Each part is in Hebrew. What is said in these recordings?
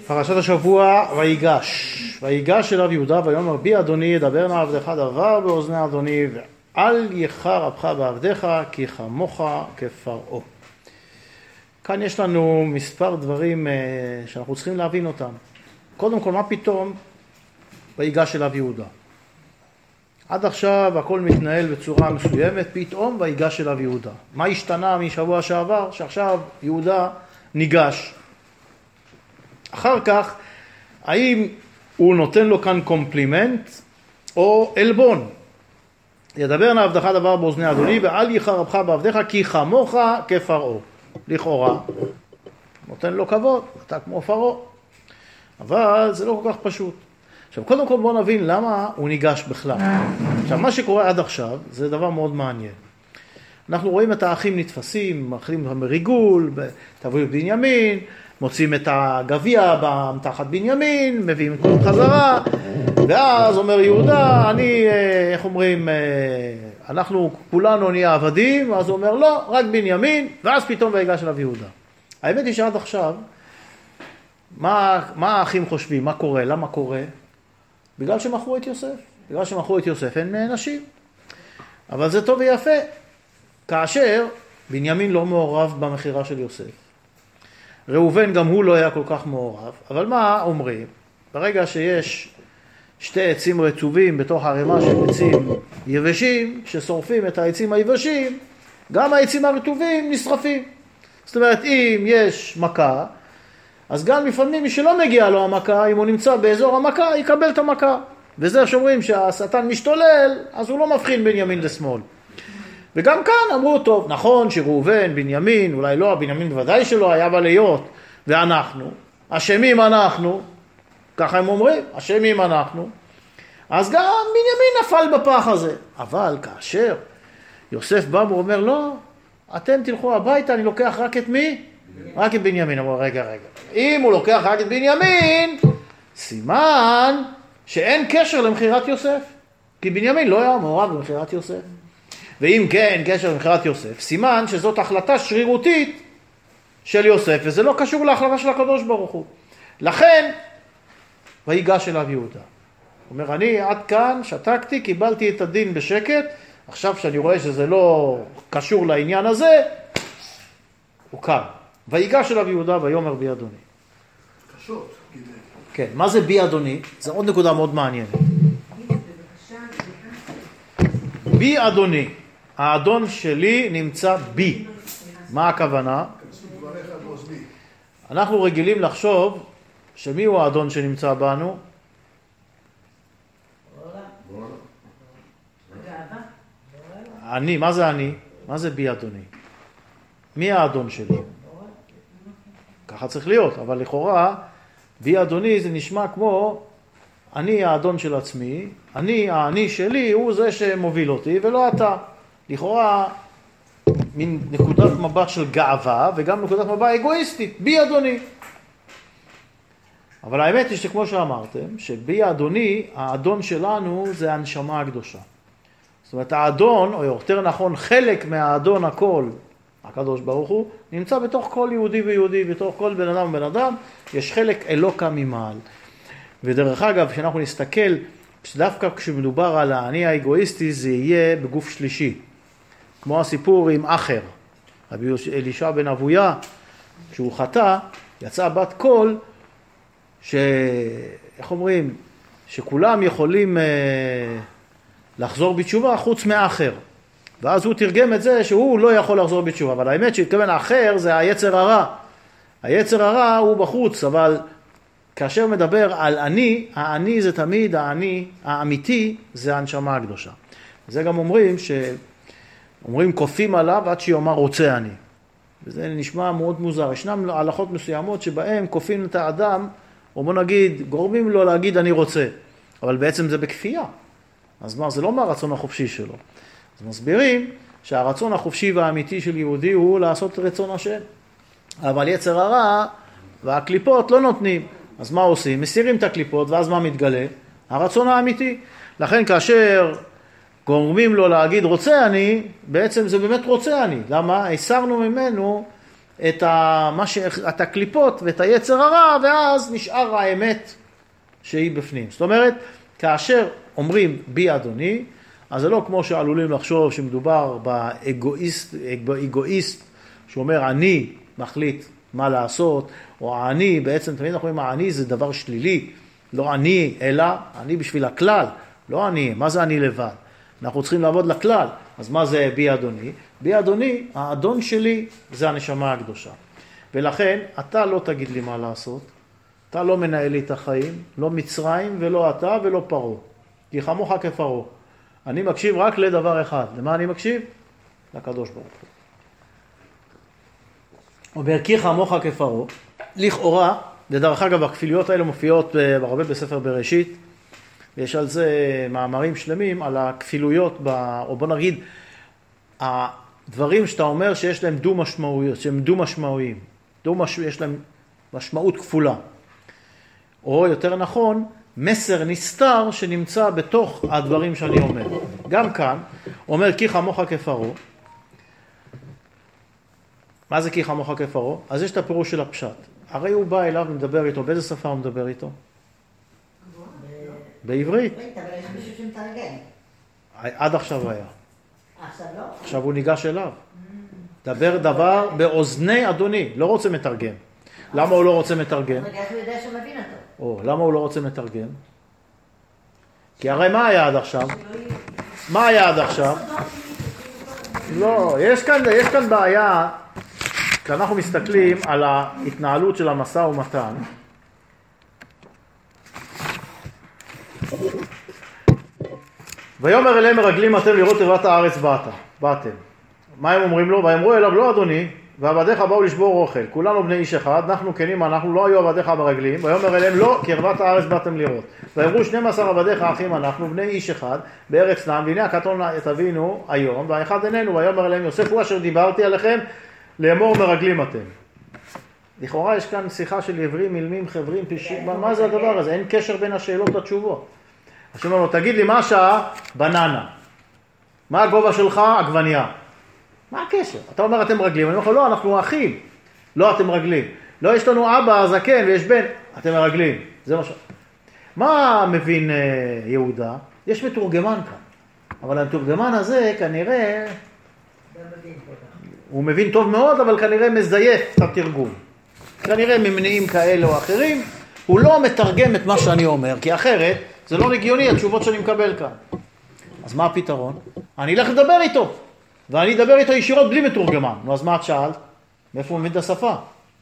פרשת השבוע, ויגש אליו יהודה ויאמר בי אדוני ידבר נא עבדך דבר באוזני אדוני ואל יחר אפך בעבדך כי חמוך כפרעה. כאן יש לנו מספר דברים שאנחנו צריכים להבין אותם. קודם כל, מה פתאום ויגש אליו יהודה? עד עכשיו הכל מתנהל בצורה מסוימת, פתאום ויגש אליו יהודה. מה השתנה משבוע שעבר? שעכשיו יהודה ניגש. אחר כך, האם הוא נותן לו כאן קומפלימנט או אלבון? ידבר נא עבדך דבר באוזני אדוני ואל יחר אפך בעבדך כי חמוך כפרעה. לכאורה, נותן לו כבוד, אתה כמו פרעה. אבל זה לא כל כך פשוט. עכשיו, קודם כל בואו נבין למה הוא ניגש בכלל. עכשיו, מה שקורה עד עכשיו זה דבר מאוד מעניין. אנחנו רואים את האחים נתפסים, מאכלים בריגול, תבואו בנימין, מוצאים את הגביע מתחת בנימין, מביאים את כל חזרה, ואז אומר יהודה, איך אומרים, אנחנו כולנו נהיה עבדים, ואז הוא אומר לא, רק בנימין, ואז פתאום ויגש אליו יהודה. האמת היא שעד עכשיו, מה האחים חושבים? מה קורה? למה קורה? בגלל שמכרו את יוסף. בגלל שמכרו את יוסף אין נשים. אבל זה טוב ויפה. כאשר בנימין לא מעורב במחירה של יוסף. ראובן גם הוא לא היה כל כך מעורב. אבל מה אומרים? ברגע שיש שתי עצים רטובים בתוך ערימה של עצים יבשים, ששורפים את העצים היבשים, גם העצים הרטובים נשרפים. זאת אומרת, אם יש מכה, אז גם לפעמים מי שלא מגיע לו המכה, אם הוא נמצא באזור המכה, יקבל את המכה. וזה שאומרים שהשטן משתולל, אז הוא לא מבחין בין ימין לשמאל. וגם כאן אמרו, טוב, נכון שראובן, בנימין, אולי לא, בנימין בוודאי שלא היה בליות, ואנחנו, אשמים אנחנו, ככה הם אומרים, אשמים אנחנו, אז גם בנימין נפל בפח הזה. אבל כאשר יוסף בא ואומר, לא, אתם תלכו הביתה, אני לוקח רק את מי? רק את בנימין. אמרו, רגע. אם הוא לוקח רק את בנימין, סימן שאין קשר למחירת יוסף. כי בנימין לא היה מעורב במחירת יוסף. ואם כן, קשר למחירת יוסף, סימן שזאת החלטה שרירותית של יוסף, וזה לא קשור להחלטה של הקדוש ברוך הוא. לכן, ויגש אליו יהודה. הוא אומר, אני עד כאן שתקתי, קיבלתי את הדין בשקט, עכשיו שאני רואה שזה לא קשור לעניין הזה, הוא קם. ויגש אליו יהודה ויאמר בי אדוני. קשות. כן, מה זה בי אדוני? זה עוד נקודה מאוד מעניינת. בי אדוני, האדון שלי נמצא בי. מה הכוונה? אנחנו רגילים לחשוב שמי הוא האדון שנמצא בנו? אני, מה זה אני? מה זה בי אדוני? מי האדון שלי? ככה צריך להיות, אבל לכאורה, בי אדוני זה נשמע כמו אני האדון של עצמי, האני שלי הוא זה שמוביל אותי ולא אתה. לכאורה, מין נקודת מבט של גאווה וגם נקודת מבט אגואיסטית, בי אדוני. אבל האמת היא שכמו שאמרתם, שבי אדוני, האדון שלנו זה הנשמה הקדושה. זאת אומרת, האדון, או יותר נכון, חלק מהאדון הכל, הקדוש ברוך הוא, נמצא בתוך כל יהודי ויהודי, בתוך כל בן אדם ובן אדם, יש חלק אלוקה ממעל. ודרך אגב, כשאנחנו נסתכל, דווקא כשמדובר על האני האגואיסטי, זה יהיה בגוף שלישי. כמו הסיפור עם אחר. רבי אלישע בן אבויה, כשהוא חטא, יצאה בת קול, איך אומרים, שכולם יכולים לחזור בתשובה חוץ מאחר. ואז הוא תרגם את זה שהוא לא יכול לחזור בתשובה. אבל האמת שהתכוון האחר זה היצר הרע. היצר הרע הוא בחוץ, אבל כאשר מדבר על אני, האני זה תמיד האני, האמיתי זה הנשמה הקדושה. זה גם אומרים כופים עליו עד שיאמר רוצה אני. וזה נשמע מאוד מוזר. ישנם הלכות מסוימות שבהם כופים את האדם, או בוא נגיד, גורמים לו להגיד אני רוצה. אבל בעצם זה בכפייה. אז מה, זה לא מהרצון החופשי שלו. אז מסבירים שהרצון החופשי והאמיתי של יהודי הוא לעשות רצון השם. אבל יצר הרע והקליפות לא נותנים. אז מה עושים? מסירים את הקליפות, ואז מה מתגלה? הרצון האמיתי. לכן כאשר גורמים לו להגיד רוצה אני, בעצם זה באמת רוצה אני. למה? הסרנו ממנו את הקליפות ואת היצר הרע, ואז נשאר האמת שהיא בפנים. זאת אומרת, כאשר אומרים בי אדוני, אז זה לא כמו שעלולים לחשוב שמדובר באגואיסט שאומר אני מחליט מה לעשות, או אני, בעצם תמיד אנחנו אומרים אני זה דבר שלילי, לא אני אלא אני בשביל הכלל, לא אני, מה זה אני לבד? אנחנו צריכים לעבוד לכלל, אז מה זה בי אדוני? בי אדוני, האדון שלי זה הנשמה הקדושה. ולכן אתה לא תגיד לי מה לעשות, אתה לא מנהל לי את החיים, לא מצרים ולא אתה ולא פרעה, כי כמוך כפרעה. אני מקשיב רק לדבר אחד. למה אני מקשיב? לקדוש ברוך הוא. אומר כי כמוך כפרעה, לכאורה, ודרך אגב הכפיליות האלה מופיעות הרבה בספר בראשית, ויש על זה מאמרים שלמים על הכפילויות, או בוא נגיד, הדברים שאתה אומר שיש להם דו משמעויות, שהם דו משמעויים, יש להם משמעות כפולה. או יותר נכון, מסר נסתר שנמצא בתוך הדברים שאני אומר. גם כאן, אומר כי כמוך כפרעה. מה זה כי כמוך כפרעה? אז יש את הפירוש של הפשט. הרי הוא בא אליו ומדבר איתו, באיזה שפה הוא מדבר איתו? בעברית. אבל יש מישהו שמתרגם. עד עכשיו היה. עכשיו לא? עכשיו הוא ניגש אליו. דבר דבר באוזני אדוני, לא רוצה מתרגם. למה הוא לא רוצה מתרגם? איך הוא יודע שהוא מבין אותו? למה הוא לא רוצה מתרגם? כי הרי מה היה עד עכשיו? מה היה עד עכשיו? לא, יש כאן בעיה, כשאנחנו מסתכלים על ההתנהלות של המשא ומתן, ויאמר אליהם מרגלים אתם לראות ערוות הארץ באתם. מה הם אומרים לו? ואמרו אליו לא אדוני, ועבדיך באו לשבור אוכל, כולנו בני איש אחד, אנחנו כנים, אנחנו לא היו עבדיך מרגלים, ויאמר אליהם לא, כי ערוות הארץ באתם לראות. ואמרו 12 עבדיך אחים אנחנו, בני איש אחד, בארץ נם, והנה הקטון תבינו היום, והאחד איננו, ויאמר אליהם יוסף הוא אשר דיברתי עליכם, לאמור מרגלים אתם. לכאורה יש כאן שיחה של עברים, אילמים, חברים, פישים, מה זה הדבר הזה? אין קשר בין השאלות לתשובות. השם אומר לו, תגיד לי מה השעה? בננה. מה הגובה שלך? עגבניה. מה הקשר? אתה אומר אתם מרגלים, אני אומר לך לא, אנחנו אחים. לא אתם מרגלים. לא יש לנו אבא זקן ויש בן, אתם מרגלים. זה מה מבין יהודה? יש מתורגמן כאן. אבל המתורגמן הזה כנראה, הוא מבין טוב מאוד, אבל כנראה מזייף את התרגום. כנראה ממניעים כאלה או אחרים, הוא לא מתרגם את מה שאני אומר, כי אחרת זה לא רגיוני התשובות שאני מקבל כאן. אז מה הפתרון? אני אלך לדבר איתו. ואני אדבר איתו ישירות בלי מתורגמן. נו, אז מה את שאלת? מאיפה הוא מבין את השפה?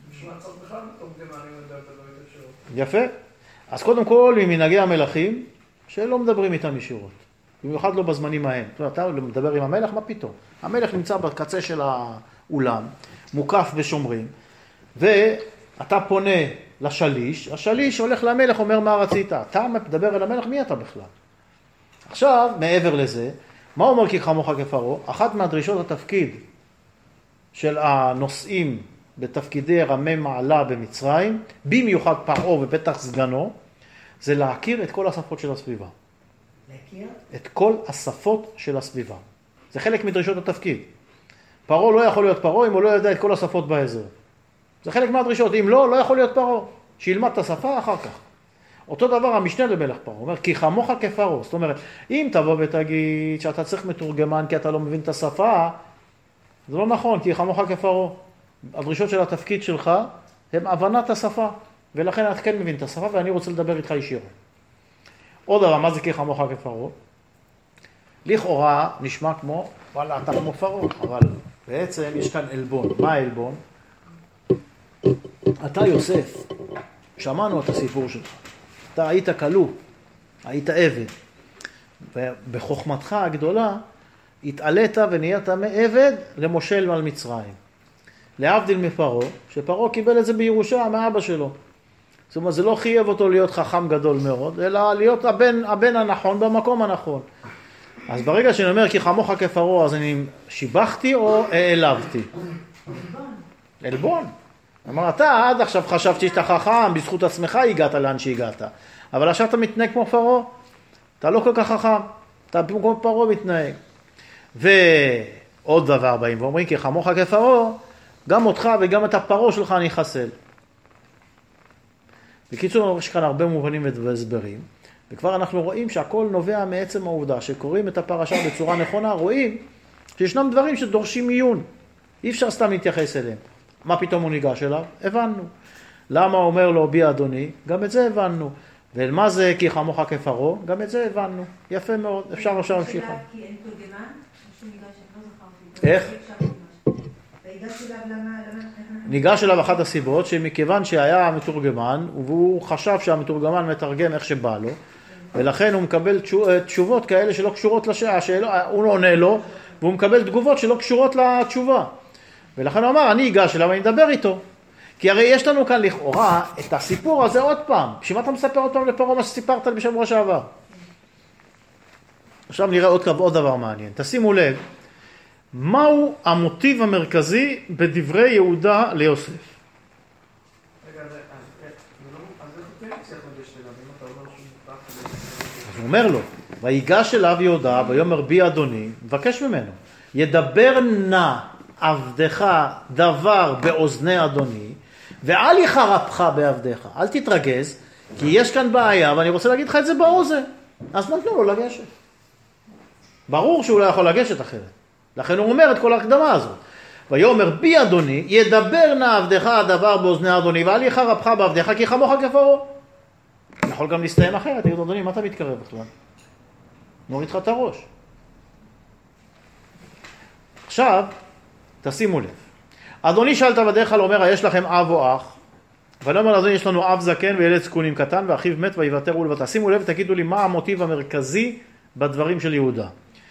יפה. אז קודם כל, ממנהגי המלכים, שלא מדברים איתם ישירות. במיוחד לא בזמנים ההם. אתה מדבר עם המלך, מה פתאום? המלך נמצא בקצה של האולם, מוקף בשומרים, ואתה פונה לשליש, השליש הולך למלך, אומר מה רצית. אתה מדבר אל המלך, מי אתה בכלל? עכשיו, מעבר לזה, מה אומר כי כמוך כפרעה? אחת מהדרישות התפקיד של הנושאים בתפקידי רמי מעלה במצרים, במיוחד פרעה ובטח סגנו, זה להכיר את כל השפות של הסביבה. להכיר? את כל השפות של הסביבה. זה חלק מדרישות התפקיד. פרעה לא יכול להיות פרעה אם הוא לא יודע את כל השפות באזור. זה חלק מהדרישות. אם לא, לא יכול להיות פרעה. שילמד את השפה אחר כך. אותו דבר המשנה למלך פרעה, הוא אומר, כי כמוך כפרעה. זאת אומרת, אם תבוא ותגיד שאתה צריך מתורגמן כי אתה לא מבין את השפה, זה לא נכון, כי כמוך כפרעה. הדרישות של התפקיד שלך הם הבנת השפה, ולכן אתה כן מבין את השפה, ואני רוצה לדבר איתך ישירות. עוד דבר, מה זה כי כמוך כפרעה? לכאורה נשמע כמו, וואלה, אתה כמו פרעה, אבל בעצם יש כאן אלבון. מה האלבון? אתה יוסף, שמענו את הסיפור שלך. אתה היית כלוא, היית עבד, ובחוכמתך הגדולה התעלית ונהיית מעבד למושל על מצרים. להבדיל מפרעה, שפרעה קיבל את זה בירושה מאבא שלו. זאת אומרת, זה לא חייב אותו להיות חכם גדול מאוד, אלא להיות הבן הנכון במקום הנכון. אז ברגע שאני אומר כי כמוך כפרעה, אז אני שיבחתי או העלבתי? אלבון. אמר, אתה עד עכשיו חשבתי שאתה חכם, בזכות עצמך הגעת לאן שהגעת. אבל עכשיו אתה מתנהג כמו פרעה. אתה לא כל כך חכם. אתה כמו פרעה מתנהג. ועוד דבר באים ואומרים, כי כמוך כפרעה, גם אותך וגם את הפרעה שלך אני אחסל. בקיצור, יש כאן הרבה מובנים והסברים, וכבר אנחנו רואים שהכל נובע מעצם העובדה שקוראים את הפרשה בצורה נכונה, רואים שישנם דברים שדורשים עיון. אי אפשר סתם להתייחס אליהם. מה פתאום הוא ניגש אליו? הבנו. למה הוא אומר לו בי אדוני? גם את זה הבנו. ומה זה כי חמוך כפרעה? גם את זה הבנו. יפה מאוד. אפשר להמשיך. כי אין תורגמן? איך? ניגש אליו אחת הסיבות שמכיוון שהיה מתורגמן והוא חשב שהמתורגמן מתרגם איך שבא לו, ולכן הוא מקבל תשובות כאלה שלא קשורות לשאלה, הוא עונה לו והוא מקבל תגובות שלא קשורות לתשובה, ולכן הוא אמר אני אגש אליו ואני אדבר איתו. כי הרי יש לנו כאן לכאורה את הסיפור הזה עוד פעם. בשביל מה אתה מספר עוד פעם לפרעה מה שסיפרת בשבוע שעבר? עכשיו נראה עוד דבר מעניין. תשימו לב, מהו המוטיב המרכזי בדברי יהודה ליוסף? רגע, אז איך הוא כן צריך לגשת אליו? אם אתה אומר שהוא מוכרח... אז הוא אומר לו, ויגש אליו יהודה ויאמר בי אדוני, מבקש ממנו, ידבר נא עבדך דבר באוזני אדוני, ואל יחרפך בעבדך, אל תתרגז, כי יש כאן בעיה ואני רוצה להגיד לך את זה באוזן. אז נתנו לו לגשת. ברור שהוא לא יכול לגשת אחרת. לכן הוא אומר את כל ההקדמה הזאת. ויאמר בי אדוני, ידבר נא עבדך הדבר באוזני אדוני, ואל יחרפך בעבדך כי חמוך כפרעה. יכול גם להסתיים אחרת, תגיד אדוני, מה אתה מתקרב בכלל? נוריד לך את הראש. עכשיו, תשימו לב. אדוני שאלת עבדיך לאומר, יש לכם אב או אח? ואני אומר לאדוני, יש לנו אב זקן וילד זקונים קטן, ואחיו מת ויוותר ולבטח. שימו לב, תגידו לי מה המוטיב המרכזי בדברים של יהודה.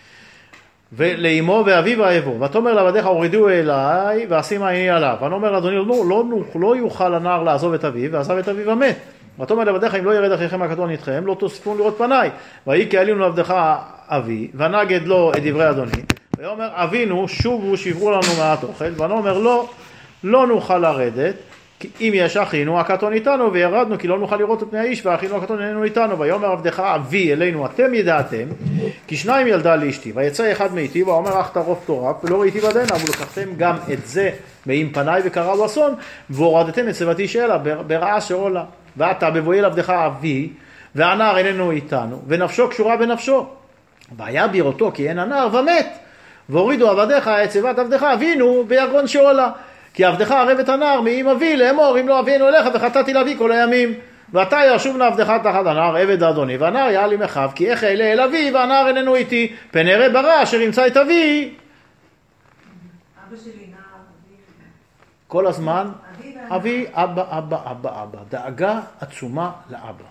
ולאמו ואביו ואהבו. ותאמר לעבדיך, הורידו אליי ואשימה עיני עליו. ואני אומר לאדוני, לא יוכל הנער לעזוב את אביו, ועזב את אביו ומת. ותאמר לעבדיך, אם לא ירד אחיכם הקטון איתכם, לא תוספון לראות פניי. ויהי כי עלינו לעבדך אבי, ונגד לו את דברי אדוני. ויאמר אבינו, שובו שברו לנו מעט אוכל. ואני אומר לא נוכל לרדת, אם יש אחינו הקטון איתנו, וירדנו כי לא נוכל לראות את פני האיש, ואחינו הקטון איננו איתנו. ויאמר עבדך אבי אלינו, אתם ידעתם, כי שניים ילדה לאשתי, ויצא אחד מאיתי, ואומר אך טרוף טורף, ולא ראיתי בדנה, ולקחתם גם את זה מעם פניי, וקרא לו אסון, והורדתם את צבתי שאלה, ברעה שאולה. ואתה בבואי אל עבדך אבי, והנער איננו איתנו, ונפשו קשורה בנפשו. והיה בראותו כי אין הנער ומת, והורידו עבדיך את צבת עבדך אבינו ביגון שאולה. כי עבדך ערב את הנער מעם אבי לאמור, אם לא אבינו אליך וחטאתי לאבי כל הימים. ואתה ישוב נא עבדך תחת הנער עבד אדוני, והנער יעל עם אחיו, כי איך אעלה אל אבי והנער איננו איתי, פן אראה ברע אשר ימצא את אבי. אבא שלי נער, אבי. כל הזמן, אבי, אבא. דאגה עצומה לאבא.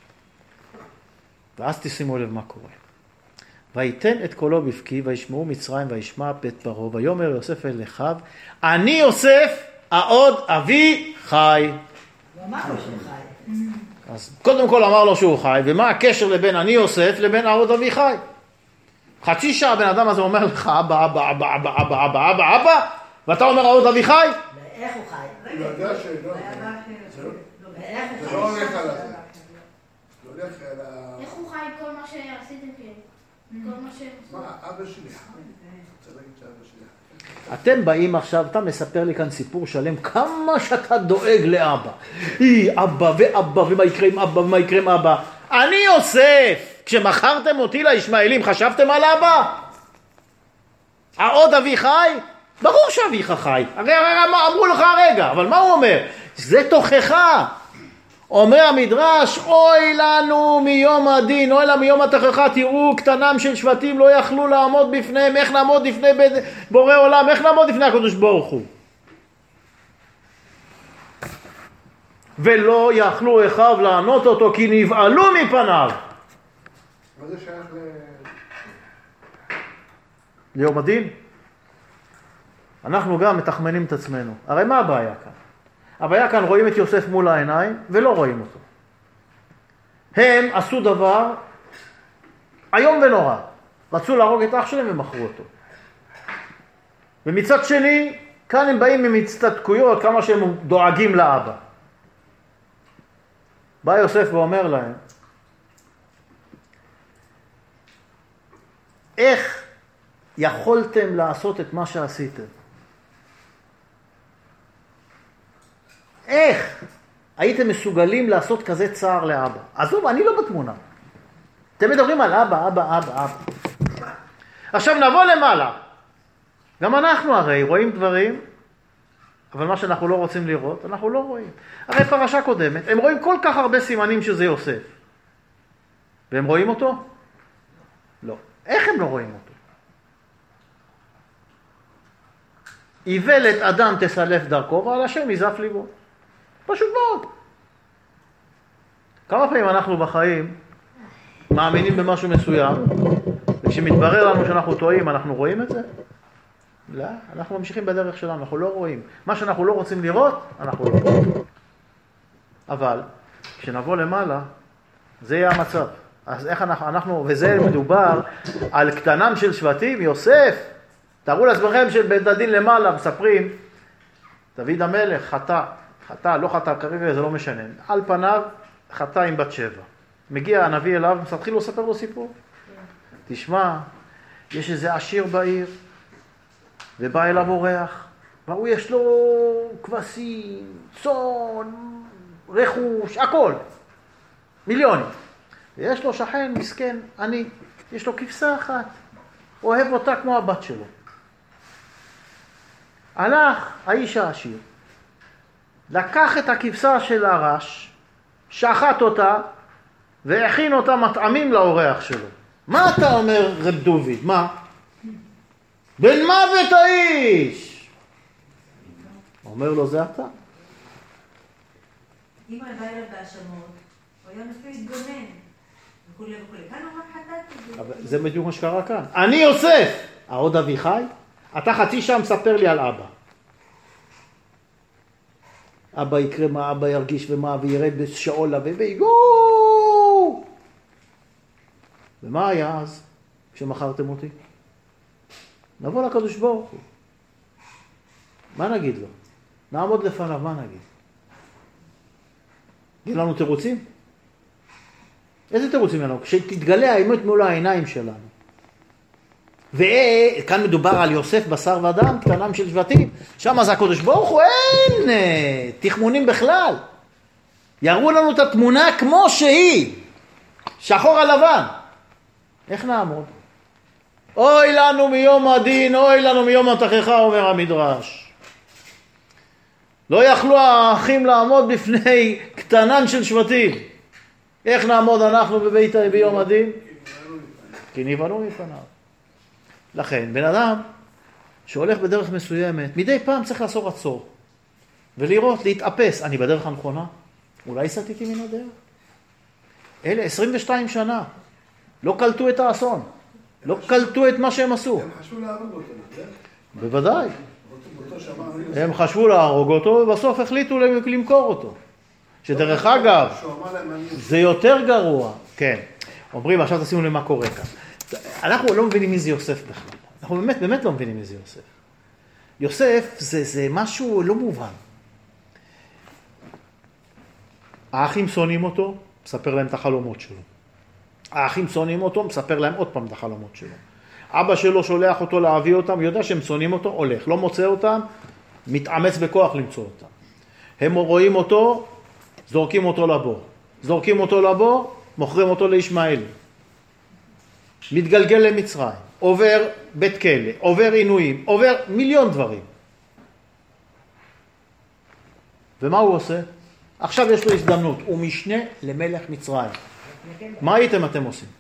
ואז תשימו לב מה קורה. ויתן את קולו בפקי, וישמעו מצרים, וישמע בית פרעה, ויאמר יוסף אל אחיו, אני יוסף, העוד אבי חי. הוא אמר לו שהוא חי. אז קודם כל אמר לו שהוא חי, ומה הקשר לבין אני יוסף לבין העוד אבי חי? חצי שעה בן אדם הזה אומר לך, אבא, ואתה אומר העוד אבי חי? ואיך הוא חי? הוא יודע שלא. ואיך הוא זה חי? לא הולך על זה. זה הולך על ה... איך הוא חי כל מה שעשיתם כאילו? כל מה ש... מה, אבא שלי חי. רוצה להגיד שאבא שלי חי. אתם באים עכשיו, אתה מספר לי כאן סיפור שלם, כמה שאתה דואג לאבא. אבא ואבא, ומה יקרה עם אבא, ומה יקרה עם אבא. אני יוסף, כשמכרתם אותי לישמעאלים, חשבתם על אבא? העוד אבי חי? ברור שאביך חי. הרי אמרו לך הרגע, אבל מה הוא אומר? זה תוכחה. אומר המדרש, אוי לנו מיום הדין, אוי לנו מיום התוכחה, תראו קטנם של שבטים לא יכלו לעמוד בפניהם, איך נעמוד לפני בורא עולם, איך נעמוד לפני הקדוש ברוך הוא. ולא יכלו אחיו לענות אותו, כי נבעלו מפניו. מה זה שייך ליום הדין? אנחנו גם מתחמנים את עצמנו. הרי מה הבעיה כאן? הבעיה כאן רואים את יוסף מול העיניים ולא רואים אותו. הם עשו דבר איום ונורא. רצו להרוג את אח שלהם ומכרו אותו. ומצד שני, כאן הם באים עם הצטדקויות כמה שהם דואגים לאבא. בא יוסף ואומר להם, איך יכולתם לעשות את מה שעשיתם? הייתם מסוגלים לעשות כזה צער לאבא? עזוב, אני לא בתמונה. אתם מדברים על אבא, אבא, אבא, אבא. עכשיו נבוא למעלה. גם אנחנו הרי רואים דברים, אבל מה שאנחנו לא רוצים לראות, אנחנו לא רואים. הרי פרשה קודמת, הם רואים כל כך הרבה סימנים שזה יוסף. והם רואים אותו? לא. איך הם לא רואים אותו? איוולת אדם תסלף דרכו, ועל השם יזף ליבו. פשוט מאוד. כמה פעמים אנחנו בחיים מאמינים במשהו מסוים, וכשמתברר לנו שאנחנו טועים, אנחנו רואים את זה? לא, אנחנו ממשיכים בדרך שלנו, אנחנו לא רואים. מה שאנחנו לא רוצים לראות, אנחנו לא רואים. אבל, כשנבוא למעלה, זה יהיה המצב. אז איך אנחנו, וזה מדובר על קטנם של שבטים, יוסף. תראו לעצמכם של בית הדין למעלה, מספרים, דוד המלך חטא, לא חטא, כרגע זה לא משנה. על פניו, חטא עם בת שבע. מגיע הנביא אליו, מתחיל לספר לו סיפור. תשמע, יש איזה עשיר בעיר, ובא אליו אורח, והוא יש לו כבשים, צאן, רכוש, הכל. מיליונים. ויש לו שכן, מסכן, עני. יש לו כבשה אחת. אוהב אותה כמו הבת שלו. הלך האיש העשיר, לקח את הכבשה של הרש, שחט אותה, והכין אותה מטעמים לאורח שלו. מה אתה אומר, רב דוד? מה? בן מוות האיש! אומר לו, זה אתה. אם היה בא אליו בהאשמות, הוא היה מתחיל להתגונן. וכולי וכולי. כאן הוא רק חטאתי. אבל זה בדיוק מה שקרה כאן. אני יוסף! העוד אביחי? אתה חצי שעה מספר לי על אבא. אבא יקרה מה, אבא ירגיש ומה, וירד בשאולה ויגו! ומה היה אז כשמכרתם אותי? נבוא לקדוש ברוך הוא. מה נגיד לו? נעמוד לפניו, מה נגיד? יהיו לנו תירוצים? איזה תירוצים לנו? כשתתגלה האמת מול העיניים שלנו. וכאן מדובר על יוסף בשר ודם, קטנם של שבטים. שם זה הקדוש ברוך הוא, אין תחמונים בכלל. יראו לנו את התמונה כמו שהיא, שחור על לבן. איך נעמוד? אוי לנו מיום הדין, אוי לנו מיום התכחה, אומר המדרש. לא יכלו האחים לעמוד בפני קטנן של שבטים. איך נעמוד אנחנו בבית ביום הדין? כי נבהלו מפניו. לכן, בן אדם שהולך בדרך מסוימת, מדי פעם צריך לעשות עצור. ולראות, להתאפס. אני בדרך הנכונה? אולי סטיתי מן הדרך? אלה 22 שנה. לא קלטו את האסון. לא קלטו את מה שהם עשו. הם חשבו להרוג אותו, בוודאי. הם חשבו להרוג אותו, ובסוף החליטו למכור אותו. שדרך אגב, זה יותר גרוע. כן. אומרים, עכשיו תשימו למה קורה כאן. אנחנו לא מבינים מי זה יוסף בכלל. אנחנו באמת לא מבינים מי זה יוסף. יוסף זה משהו לא מובן. האחים שונאים אותו, מספר להם את החלומות שלו. האחים שונאים אותו, מספר להם עוד פעם את החלומות שלו. אבא שלו שולח אותו להביא אותם, יודע שהם שונאים אותו, הולך. לא מוצא אותם, מתאמץ בכוח למצוא אותם. הם רואים אותו, זורקים אותו לבור. זורקים אותו לבור, מוכרים אותו לישמעאל. מתגלגל למצרים, עובר בית כלא, עובר עינויים, עובר מיליון דברים. ומה הוא עושה? עכשיו יש לו הזדמנות, הוא משנה למלך מצרים. מה הייתם אתם עושים?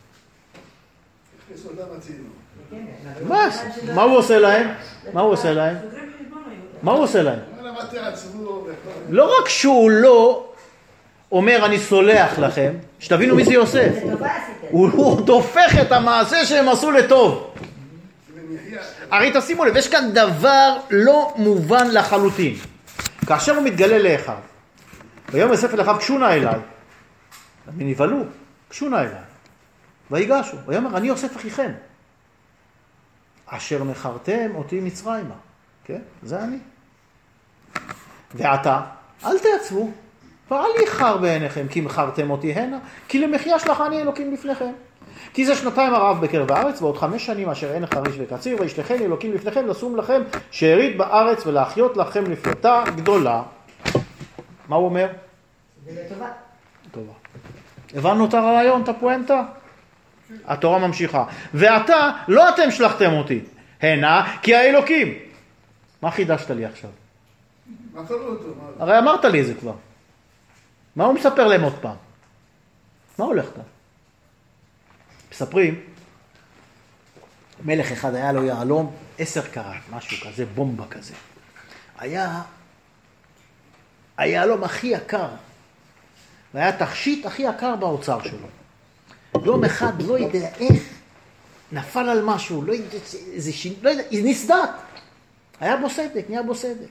מה הוא עושה להם? מה הוא עושה להם? מה הוא עושה להם? לא רק שהוא לא אומר אני סולח לכם, שתבינו מי זה יוסף. הוא דופך את המעשה שהם עשו לטוב. הרי תשימו לב, יש כאן דבר לא מובן לחלוטין. כאשר הוא מתגלה לאחיו, ויאמר יוסף אל אחיו קשו נא אליי, הם נבהלו, קשו נא אליי, ויגשו, ויאמר אני יוסף אחיכם, אשר מכרתם אותי מצרימה. כן? זה אני. ועתה, אל תעצבו, ואל יחר בעיניכם, כי מכרתם אותי הנה, כי למחיה שלחני אלוקים לפניכם. כי זה 2 הרעב בקרב הארץ, ועוד 5 שנים אשר אין חריש וקציר, וישלחני אלוקים לפניכם, לשום לכם שארית בארץ, ולהחיות לכם לפלטה גדולה. מה הוא אומר? ולטובה. טובה. הבנו את הרעיון, את הפואנטה? התורה ממשיכה. ועתה, לא אתם שלחתם אותי, הנה, כי האלוקים. מה חידשת לי עכשיו? מה קראו אותו? הרי אמרת לי את זה כבר. מה הוא מספר להם עוד פעם? מה הולך כאן? מספרים, מלך אחד היה לו יהלום 10 קראט, משהו כזה, בומבה כזה. היה היהלום הכי יקר, והיה תכשיט הכי יקר באוצר שלו. יום אחד לא יודע איך, נפל על משהו, לא יודע, לא יודע, נסדק. היה בו סדק, נהיה בו סדק.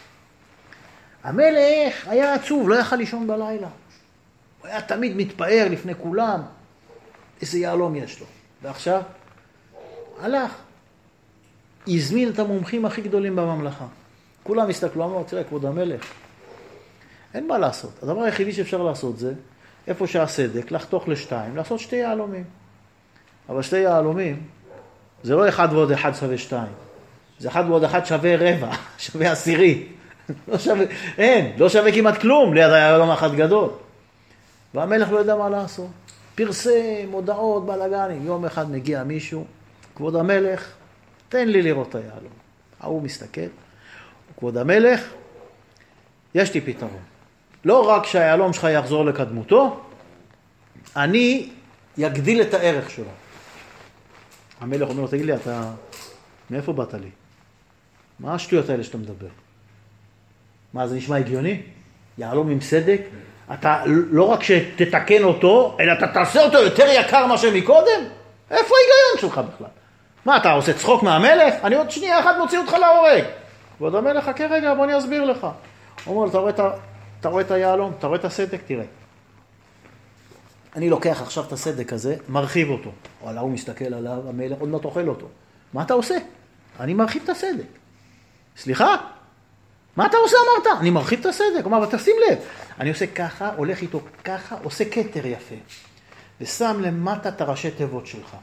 המלך היה עצוב, לא יכל לישון בלילה. הוא היה תמיד מתפאר לפני כולם, איזה יהלום יש לו. ועכשיו, הלך. הזמין את המומחים הכי גדולים בממלכה. כולם הסתכלו, אמרו, תראה, כבוד המלך, אין מה לעשות. הדבר היחידי שאפשר לעשות זה, איפה שהסדק, לחתוך לשתיים, לעשות 2 יהלומים. אבל 2 יהלומים, זה לא 1 ועוד 1 שווה 2. זה 1 ועוד 1 שווה רבע, שווה 10. לא שווה, אין, לא שווה כמעט כלום, ליד היהלום אחד גדול. והמלך לא יודע מה לעשות. פרסם, הודעות, בלגנים. יום אחד מגיע מישהו, כבוד המלך, תן לי לראות את היהלום. הוא מסתכל, כבוד המלך, יש לי פתרון. לא רק שהיהלום שלך יחזור לקדמותו, אני יגדיל את הערך שלו. המלך אומר לו, תגיד לי, אתה, מאיפה באת לי? מה השטויות האלה שאתה מדבר? מה, זה נשמע הגיוני? יהלום עם סדק? אתה לא רק שתתקן אותו, אלא אתה תעשה אותו יותר יקר מה שמקודם? איפה ההיגיון שלך בכלל? מה, אתה עושה צחוק מהמלך? אני עוד שנייה אחת מוציא אותך להורג. כבוד המלך, חכה רגע, בוא אני אסביר לך. הוא אומר, אתה רואה את היהלום, אתה רואה את הסדק, תראה. אני לוקח עכשיו את הסדק הזה, מרחיב אותו. וואלה, הוא מסתכל עליו, המלך עוד מעט אוכל אותו. מה אתה עושה? אני מרחיב את הסדק. סליחה? מה אתה עושה, אמרת? אני מרחיב את הסדק. אמר, תשים לב. אני עושה ככה, הולך איתו ככה, עושה כתר יפה. ושם למטה את הראשי תיבות שלך.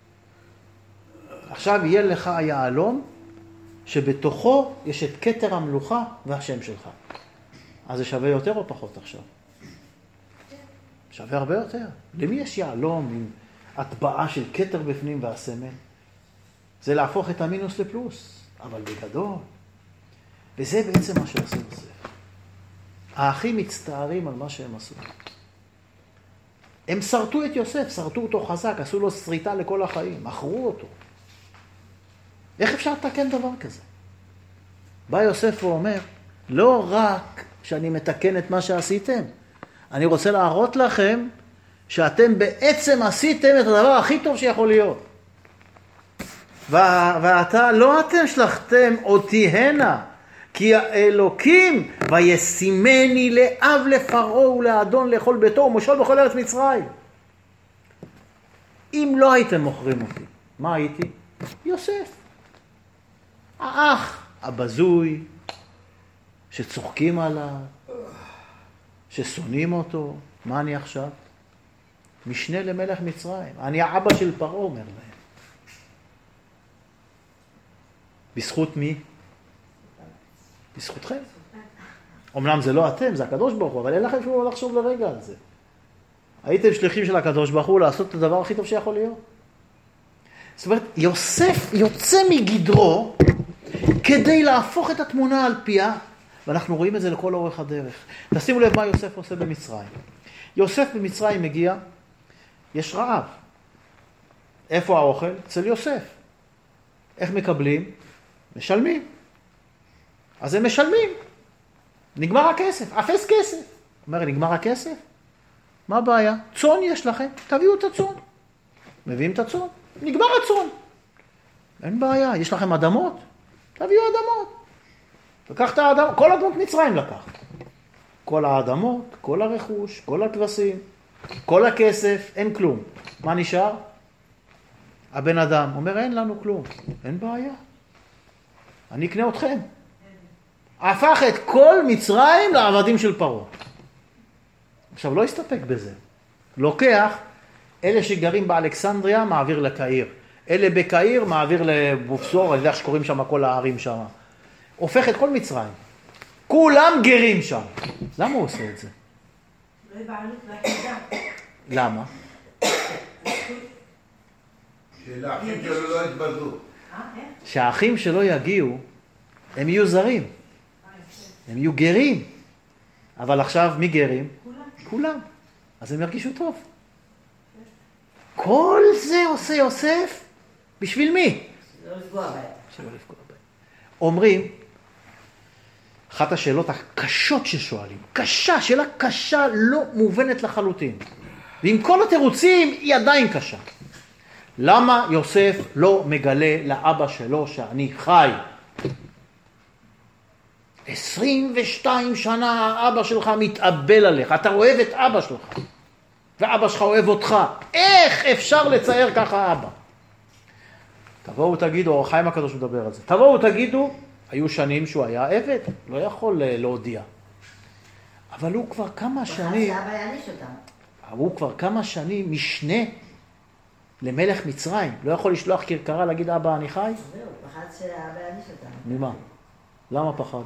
עכשיו יהיה לך היהלום, שבתוכו יש את כתר המלוכה והשם שלך. אז זה שווה יותר או פחות עכשיו? שווה הרבה יותר. למי יש יהלום עם הטבעה של כתר בפנים והסמל? זה להפוך את המינוס לפלוס, אבל בגדול. וזה בעצם מה שעשו יוסף. האחים מצטערים על מה שהם עשו. הם שרטו את יוסף, שרטו אותו חזק, עשו לו שריטה לכל החיים, מכרו אותו. איך אפשר לתקן דבר כזה? בא יוסף ואומר, לא רק שאני מתקן את מה שעשיתם, אני רוצה להראות לכם שאתם בעצם עשיתם את הדבר הכי טוב שיכול להיות. ואתה, לא אתם שלחתם אותי הנה, כי האלוקים וישימני לאב לפרעה ולאדון לאכול ביתו ומשול בכל ארץ מצרים. אם לא הייתם מוכרים אותי, מה הייתי? יוסף. האח הבזוי, שצוחקים עליו, ששונאים אותו. מה אני עכשיו? משנה למלך מצרים. אני האבא של פרעה, אומר להם. בזכות מי? בזכותכם. אמנם זה לא אתם, זה הקדוש ברוך הוא, אבל אין לכם שום לחשוב לרגע על זה. הייתם שליחים של הקדוש ברוך הוא לעשות את הדבר הכי טוב שיכול להיות. זאת אומרת, יוסף יוצא מגדרו כדי להפוך את התמונה על פיה, ואנחנו רואים את זה לכל אורך הדרך. תשימו לב מה יוסף עושה במצרים. יוסף במצרים מגיע, יש רעב. איפה האוכל? אצל יוסף. איך מקבלים? משלמים. אז הם משלמים. נגמר הכסף, אפס כסף. אומר, נגמר הכסף? מה הבעיה? צון יש לכם, תביאו את הצון. מביאים את הצון, נגמר הצון. אין בעיה, יש לכם אדמות? תביאו אדמות. לקח את האדמות, כל אדמות מצרים לקח. כל האדמות, כל הרכוש, כל הכבשים, כל הכסף, אין כלום. מה נשאר? הבן אדם אומר, אין לנו כלום. אין בעיה. אני אקנה אתכם. הפך את כל מצרים לעבדים של פרעה. עכשיו, לא הסתפק בזה. לוקח, אלה שגרים באלכסנדריה מעביר לקהיר. אלה בקהיר מעביר לבופסור, אני יודע שקוראים שם כל הערים שם. הופך את כל מצרים. כולם גרים שם. למה הוא עושה את זה? זה בעלות והחידה. למה? שלאחים שלו לא יתבזו. איך? שהאחים שלו יגיעו, הם יהיו זרים. הם יהיו גרים. אבל עכשיו מי גרים? כולם. אז הם ירגישו טוב. כל זה עושה יוסף, בשביל מי? לא לפגוע בהם. שלא לפגוע בהם. אומרים, אחת השאלות הקשות ששואלים, קשה, שאלה קשה, לא מובנת לחלוטין. ועם כל התירוצים היא עדיין קשה. למה יוסף לא מגלה לאבא שלו שאני חי? 22 שנה האבא שלך מתאבל עליך, אתה אוהב את אבא שלך, ואבא שלך אוהב אותך. איך אפשר לצייר ככה אבא? תבואו תגידו, אור החיים הקדוש מדבר על זה, תבואו תגידו, היו שנים שהוא היה עבד, לא יכול להודיע. אבל הוא כבר כמה שנים, פחד שאבא יעניש אותם. הוא כבר כמה שנים משנה למלך מצרים, לא יכול לשלוח כרכרה להגיד אבא אני חי? זהו, פחד שאבא יעניש אותם. ממה? למה פחד?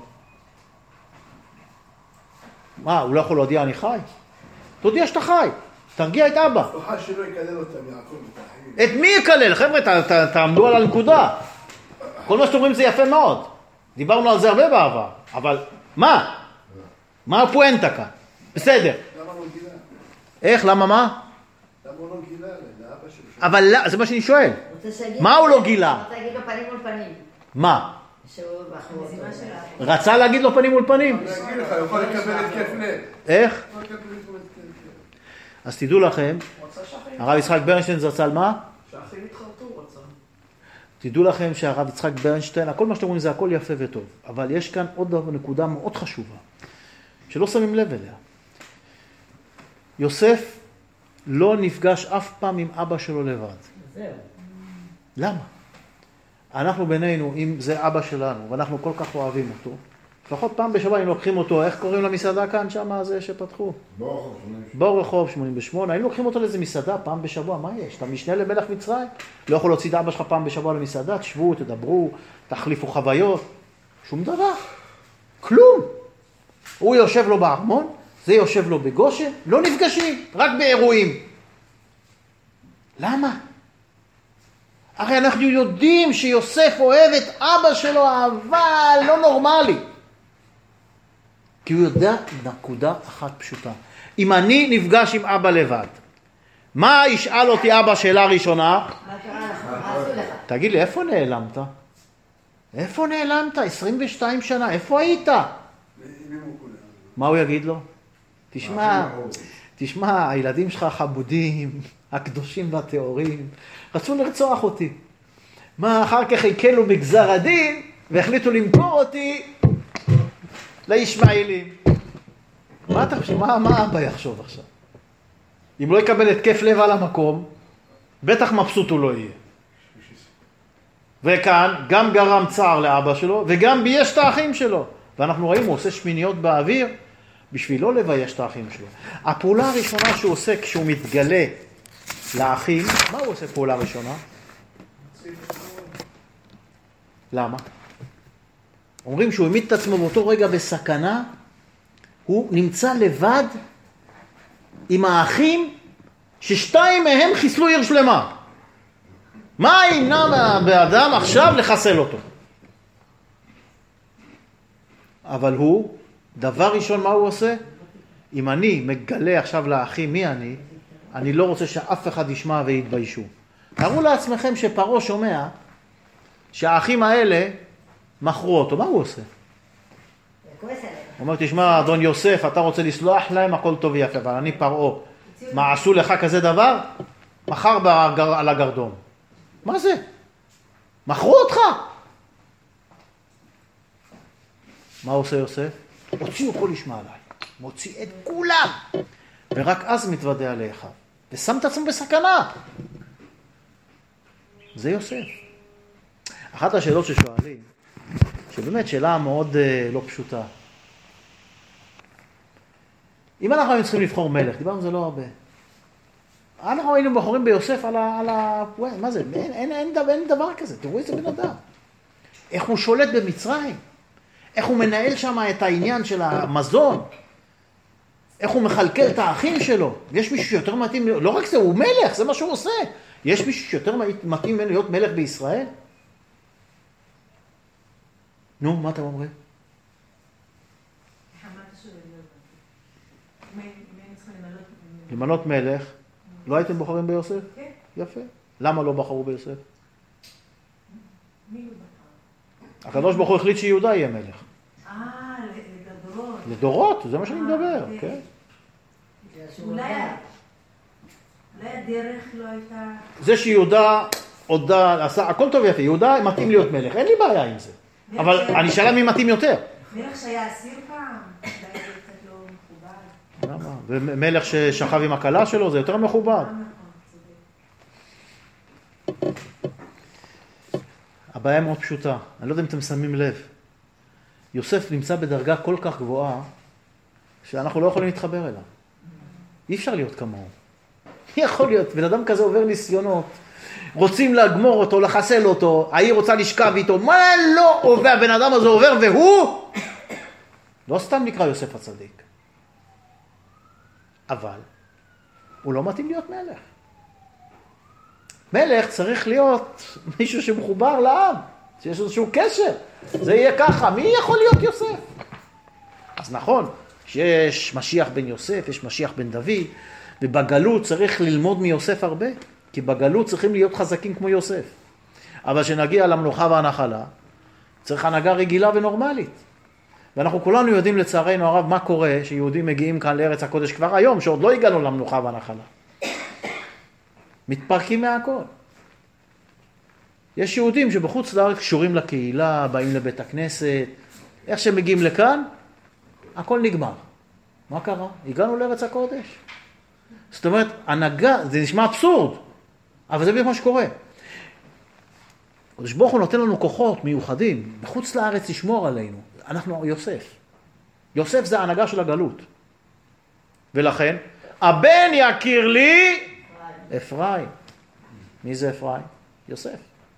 מה, הוא לא יכול להודיע אני חי? תודיע שאתה חי, תרגיע את אבא. פחד שלא יקלל אותם יעקב את החיים. את מי יקלל? חבר'ה, תעמדו על הנקודה. כל מה שאתם אומרים זה יפה מאוד. דיברנו על זה הרבה בעבר, אבל מה? מה הפואנטה כאן? בסדר. למה לא גילה? איך? למה מה? למה הוא לא גילה לאבא שלו? אבל לא, זה מה שאני שואל. מה הוא לא גילה? רוצה להגיד לו פנים מול פנים. מה? שהוא בחור אותו. המזימה שלה. רצה להגיד לו פנים מול פנים? אני אגיד לך, הוא יכול לקבל התקף לב. איך? יכול לקבל התקף לב. אז תדעו לכם, הוא רצה שהאחים הרב יצחק ברנשטיין זצ"ל מה? שהאחים יתחרטו, הוא רצה. תדעו לכם שהרב יצחק ברנשטיין, הכל מה שאתם אומרים זה הכל יפה וטוב, אבל יש כאן עוד נקודה מאוד חשובה, שלא שמים לב אליה. יוסף לא נפגש אף פעם עם אבא שלו לבד. זהו. למה? אנחנו בינינו, אם זה אבא שלנו, ואנחנו כל כך אוהבים אותו, לפחות פעם בשבוע אם לוקחים אותו, איך קוראים למסעדה כאן שם הזה שפתחו? בור רחוב 88, היינו לוקחים אותו לאיזה מסעדה פעם בשבוע, מה יש? אתה משנה למלך מצרים? לא יכול להוציא את אבא שלך פעם בשבוע למסעדה, תשבו, תדברו, תחליפו חוויות, שום דבר, כלום. הוא יושב לו בארמון, זה יושב לו בגושן, לא נפגשים, רק באירועים. למה? הרי אנחנו יודעים שיוסף אוהב את אבא שלו אהבה לא נורמלי. כי הוא יודע נקודה אחת פשוטה. אם אני נפגש עם אבא לבד, מה ישאל אותי אבא שאלה ראשונה? מה קרה לך? מה עשו לך? תגיד לי, איפה נעלמת? איפה נעלמת? 22 שנה, איפה היית? מה הוא יגיד לו? תשמע, הילדים שלך חמודים, הקדושים והטהורים, רצו לרצוח אותי. מה, אחר כך הקלו בגזר הדין, והחליטו למכור אותי לישמעאלים. מה אתה חושב? מה אבא יחשוב עכשיו? אם לא יקבל התקף לב על המקום, בטח מבסוט הוא לא יהיה. וכאן גם גרם צער לאבא שלו, וגם בייש את האחים שלו. ואנחנו רואים, הוא עושה שמיניות באוויר, בשביל לא לבייש את האחים שלו. הפעולה הראשונה שהוא עושה כשהוא מתגלה לאחים, מה הוא עושה פעולה ראשונה? למה? אומרים שהוא העמיד את עצמו באותו רגע בסכנה, הוא נמצא לבד עם האחים ששתיים מהם חיסלו עיר שלמה. מה ימנע באדם עכשיו לחסל אותו? אבל הוא, דבר ראשון מה הוא עושה? אם אני מגלה עכשיו לאחים מי אני לא רוצה שאף אחד ישמע ויתביישו. תראו לעצמכם שפרעה שומע שהאחים האלה מכרו אותו, מה הוא עושה? הוא אומר, תשמע, אדון יוסף, אתה רוצה לסלוח להם, הכל טוב ויפה, אבל אני פרעה. מה עשו לך כזה דבר? מחר על הגרדום. מה זה? מכרו אותך? מה עושה יוסף? הוציאו כל ישמע עליי. מוציא את כולם. ורק אז מתוודע לאחיו. ושם את עצמו בסכנה. זה יוסף. אחת השאלות ששואלים, שבאמת שאלה מאוד לא פשוטה. אם אנחנו היינו צריכים לבחור מלך, דיברנו על זה לא הרבה. אנחנו היינו בוחרים ביוסף על מה זה? אין דבר כזה. תראו איזה בן אדם. איך הוא שולט במצרים. איך הוא מנהל שם את העניין של המזון. איך הוא מחלקל את האחים שלו. יש מישהו שיותר מתאים, לא רק זה, הוא מלך, זה מה שהוא עושה. יש מישהו שיותר מתאים להיות מלך בישראל? נו, מה אתם אומרים? למנות מלך, לא הייתם בוחרים ביוסף? כן. יפה. למה לא בחרו ביוסף? מי הוא בחר? הקדוש ברוך הוא החליט שיהודה יהיה מלך. לדורות. לדורות, זה מה שאני מדבר, כן. אולי הדרך לא הייתה... זה שיהודה הודה, עשה, הכל טוב ויפה, יהודה מתאים להיות מלך, אין לי בעיה עם זה. אבל אני שאלה מי מתאים יותר. מלך שהיה אסיר פעם, אולי זה קצת לא מכובד. למה? ומלך ששכב עם הכלה שלו, זה יותר מכובד. הבעיה מאוד פשוטה, אני לא יודע אם אתם שמים לב. יוסף נמצא בדרגה כל כך גבוהה, שאנחנו לא יכולים להתחבר אליו. אי אפשר להיות כמוהו. יכול להיות, בן אדם כזה עובר ניסיונות, רוצים לגמור אותו, לחסל אותו, העיר רוצה לשכב איתו, מה לא עובר, הבן אדם הזה עובר, והוא לא סתם נקרא יוסף הצדיק. אבל הוא לא מתאים להיות מלך. מלך צריך להיות מישהו שמחובר לעם, שיש איזשהו קשר. זה יהיה ככה, מי יכול להיות יוסף? אז נכון, שיש משיח בן יוסף, יש משיח בן דוד, ובגלות צריך ללמוד מיוסף הרבה, כי בגלות צריכים להיות חזקים כמו יוסף. אבל שנגיע למנוחה והנחלה, צריך הנהגה רגילה ונורמלית. ואנחנו כולנו יודעים לצערנו הרב מה קורה שיהודים מגיעים כאן לארץ הקודש כבר היום, שעוד לא הגענו למנוחה והנחלה. מתפרקים מהכל. יש יהודים שבחוץ לארץ קשורים לקהילה, באים לבית הכנסת, איך שמגיעים לכאן, הכל נגמר. מה קרה? הגענו לארץ הקודש. זאת אומרת, הנהגה, זה נשמע אבסורד, אבל זה בדיוק מה שקורה. הקדוש ברוך הוא נותן לנו כוחות מיוחדים, בחוץ לארץ לשמור עלינו. אנחנו יוסף. יוסף זה ההנהגה של הגלות. ולכן, הבן יכיר לי אפרים. מי זה אפרים? יוסף.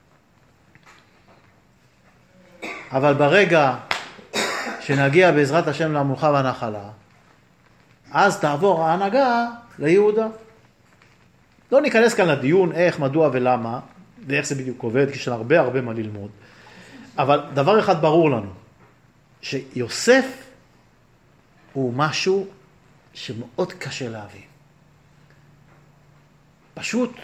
אבל ברגע שנגיע בעזרת השם למנוחה והנחלה, אז תעבור ההנהגה ליהודה. לא ניכנס כאן לדיון איך, מדוע ולמה, ואיך זה בדיוק עובד, כי יש הרבה מה ללמוד. אבל דבר אחד ברור לנו, שיוסף הוא משהו שמאוד קשה להבין. פשוט,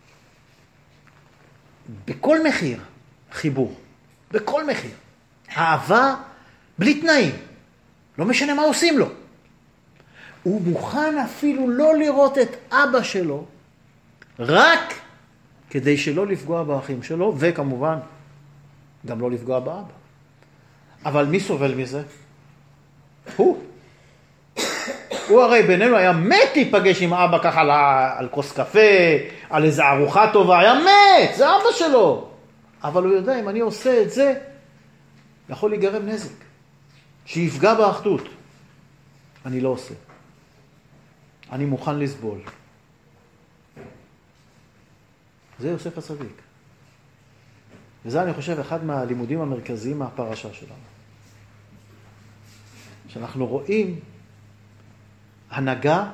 בכל מחיר, חיבור. בכל מחיר. אהבה בלי תנאים. לא משנה מה עושים לו. הוא מוכן אפילו לא לראות את אבא שלו, רק כדי שלא לפגוע באחים שלו, וכמובן, גם לא לפגוע באבא. אבל מי סובל מזה? הוא. הוא הרי בינינו היה מת להיפגש עם אבא ככה על כוס קפה, על איזו ארוחה טובה, היה מת, זה אבא שלו. אבל הוא יודע, אם אני עושה את זה, יכול להיגרם נזק, שיפגע באחדות. אני לא עושה. אני מוכן לסבול. זה יוסף הצדיק. וזה אני חושב אחד מהלימודים המרכזיים מהפרשה שלנו. שאנחנו רואים הנהגה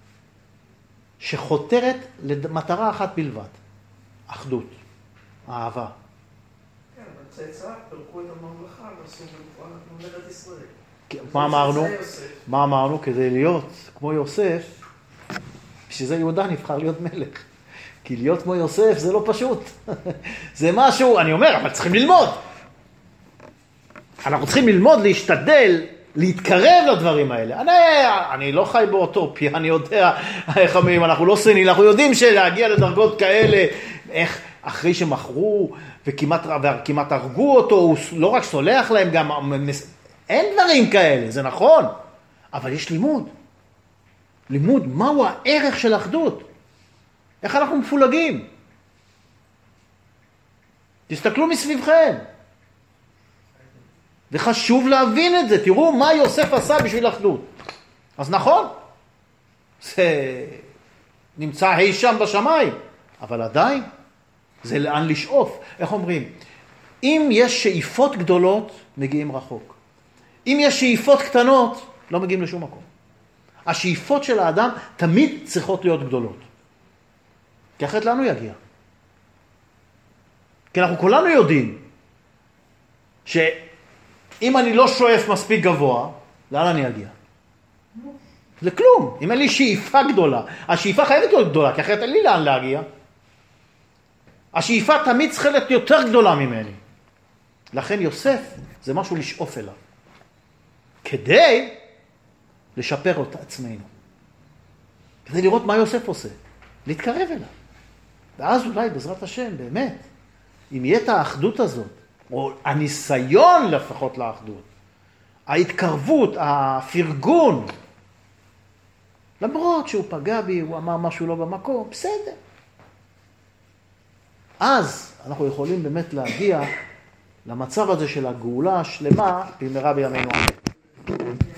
שחותרת למטרה אחת בלבד. אחדות. אהבה. כן, אבל צאצאיו פרקו את הממלכה ועשו ממלכת ישראל. מה אמרנו? כדי להיות כמו יוסף, בשביל זה יהודה נבחר להיות מלך. כי להיות כמו יוסף זה לא פשוט. זה משהו, אני אומר, אבל צריכים ללמוד. אנחנו צריכים ללמוד, להשתדל, להתקרב לדברים האלה. אני לא חי באוטופיה, אני יודע איך אומרים, אנחנו לא סנים, אנחנו יודעים שלהגיע לדרגות כאלה, איך אחרי שמכרו וכמעט הרגו אותו, הוא לא רק סולח להם, גם אין דברים כאלה, זה נכון, אבל יש לימוד. לימוד, מהו הערך של אחדות? איך אנחנו מפולגים? תסתכלו מסביבכם. וחשוב להבין את זה, תראו מה יוסף עשה בשביל אחדות. אז נכון, זה נמצא אי שם בשמיים, אבל עדיין זה לאן לשאוף. איך אומרים? אם יש שאיפות גדולות, מגיעים רחוק. אם יש שאיפות קטנות, לא מגיעים לשום מקום. השאיפות של האדם תמיד צריכות להיות גדולות. כי אחרת לאן הוא יגיע? כי אנחנו כולנו יודעים שאם אני לא שואף מספיק גבוה, לאן אני אגיע? זה כלום. אם אין לי שאיפה גדולה, השאיפה חייבת להיות גדולה, כי אחרת אין לי לאן להגיע. השאיפה תמיד צריכה להיות יותר גדולה ממני. לכן יוסף זה משהו לשאוף אליו. כדי לשפר את עצמנו. כדי לראות מה יוסף עושה. להתקרב אליו. ואז אולי בעזרת השם, באמת, אם יהיה את האחדות הזאת, או הניסיון לפחות לאחדות, ההתקרבות, הפרגון, למרות שהוא פגע בי, הוא אמר משהו לא במקום, בסדר. אז אנחנו יכולים באמת להגיע למצב הזה של הגאולה השלמה במהרה בימינו אמן.